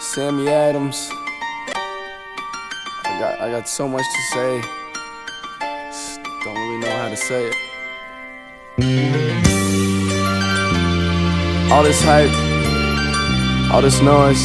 Sammy Adams. I got so much to say. Just don't really know how to say it. All this hype, all this noise,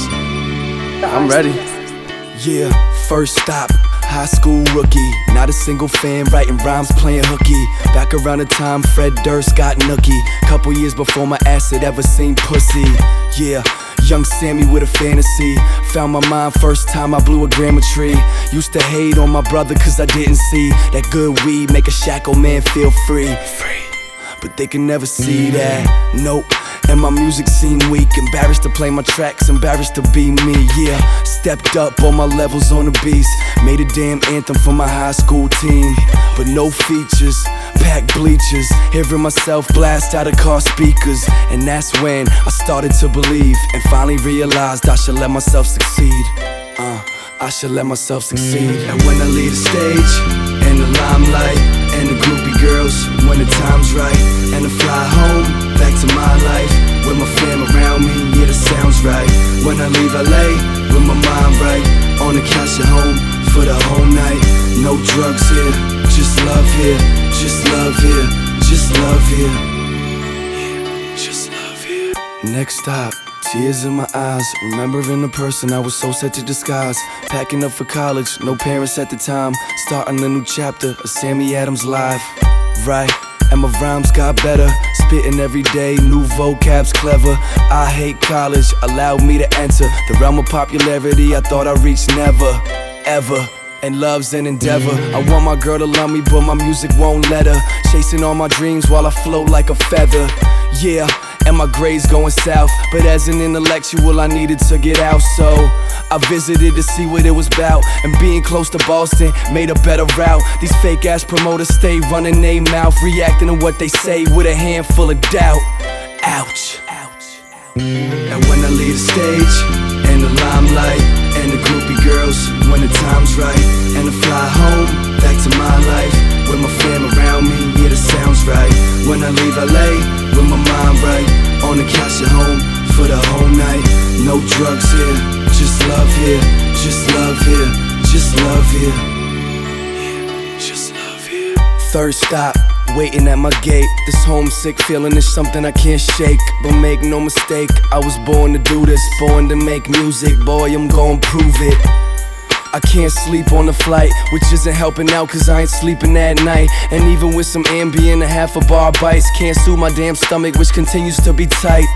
I'm ready. Yeah, first stop, high school rookie. Not a single fan, writing rhymes, playing hooky. Back around the time Fred Durst got nookie. Couple years before my ass had ever seen pussy. Yeah, young Sammy with a fantasy. Found my mind first time I blew a grandma tree. Used to hate on my brother cause I didn't see that good weed make a shackled man feel free. But they can never see that, nope. And my music seemed weak, embarrassed to play my tracks, embarrassed to be me, yeah. Stepped up all my levels on the beast, made a damn anthem for my high school team. But no features, packed bleachers, hearing myself blast out of car speakers. And that's when I started to believe, and finally realized I should let myself succeed. I should let myself succeed. And when I leave the stage, and the limelight, and the groupie girls, when the time's right, and I fly home, back to my life, with my fam around me, yeah, that sounds right. When I leave LA, with my mind right, on the couch at home, for the whole night. No drugs here, just love here, just love here, just love here, yeah, just love here. Next stop, tears in my eyes, remembering the person I was so set to disguise. Packing up for college, no parents at the time, starting a new chapter of Sammy Adams' life. Right, and my rhymes got better, spitting every day, new vocabs clever. I hate college, allowed me to enter the realm of popularity I thought I reached never, ever. And love's an endeavor. I want my girl to love me, but my music won't let her. Chasing all my dreams while I float like a feather. Yeah, and my grades going south, but as an intellectual I needed to get out, so I visited to see what it was about. And being close to Boston made a better route. These fake ass promoters stay running their mouth, reacting to what they say with a handful of doubt. Ouch. And when I leave the stage, and the limelight, and the groupie girls, when the time's right, and I fly home, back to my life, with my fam around me, yeah, that sounds right. When I leave LA, with my mind right, on the couch at home, for the whole night. No drugs here, just love here, just love here, just love here, yeah, just love here. Third stop, waiting at my gate. This homesick feeling is something I can't shake. But make no mistake, I was born to do this, born to make music. Boy, I'm gon' prove it. I can't sleep on the flight, which isn't helping out cause I ain't sleeping at night. And even with some Ambien and half a bar bites, can't soothe my damn stomach, which continues to be tight.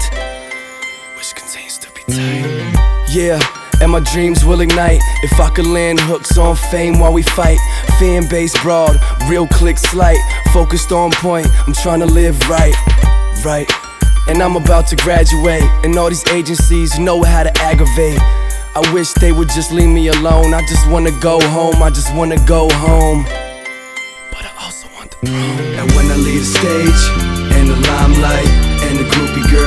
Yeah, and my dreams will ignite if I could land hooks on fame while we fight. Fan base broad, real click slight, focused on point, I'm trying to live right. And I'm about to graduate, and all these agencies know how to aggravate. I wish they would just leave me alone. I just wanna go home, I just wanna go home, but I also want the throne. And when I leave the stage, and the limelight, and the groupie girl